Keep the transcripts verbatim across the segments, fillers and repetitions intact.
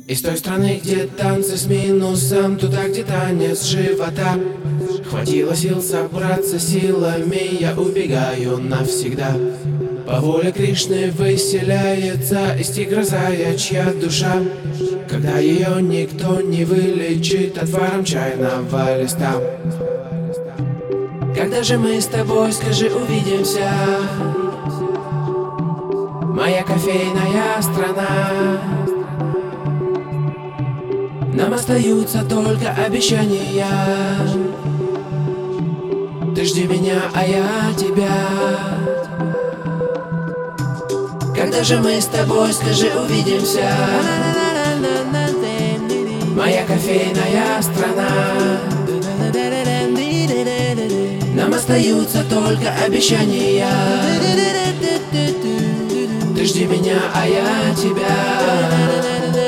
Из той страны, где танцы с минусом, туда, где танец живота. Хватило сил собраться силами, я убегаю навсегда. По воле Кришны выселяется из тигра заячья душа, когда ее никто не вылечит отваром чайного листа. Когда же мы с тобой, скажи, увидимся? Моя кофейная страна. Нам остаются только обещания. Ты жди меня, а я тебя. Когда же мы с тобой, скажи, увидимся? Моя кофейная страна. Нам остаются только обещания. Ты жди меня, а я тебя.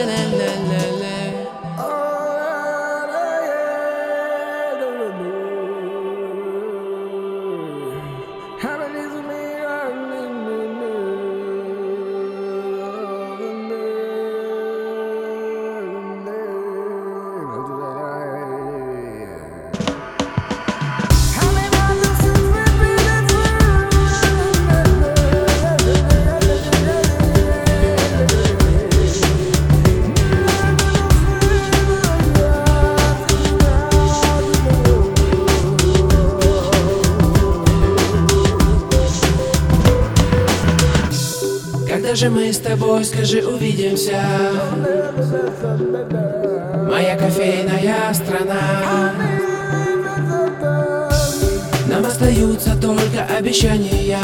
Когда же мы с тобой, скажи, увидимся? Моя кофейная страна. Нам остаются только обещания.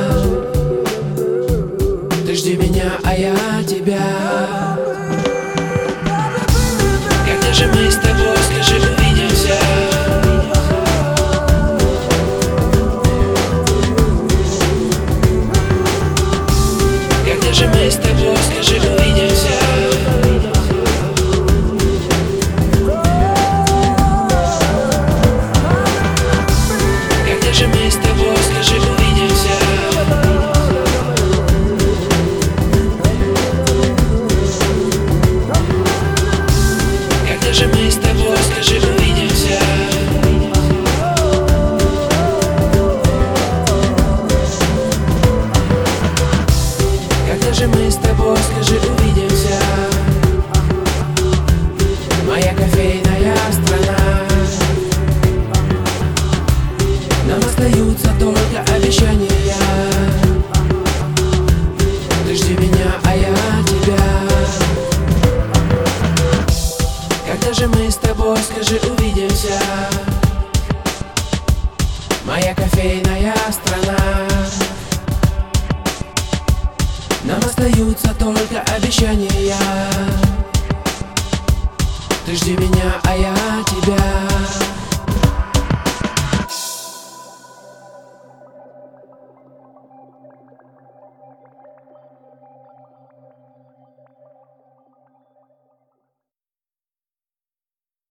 Ты жди меня, а я тебя. Когда же мы с тобой, скажи, увидимся? Когда же мы с тобой, скажи, увидимся? Когда же мы с тобой, скажи, увидимся? Когда же мы с тобой, скажи, увидимся? Когда же мы с тобой, скажи, увидимся? Моя кофейная страна. Нам остаются только обещания. Ты жди меня, а я тебя. Когда же мы с тобой, скажи, увидимся? Моя кофейная страна. Нам остаются только обещания. Ты жди меня, а я тебя.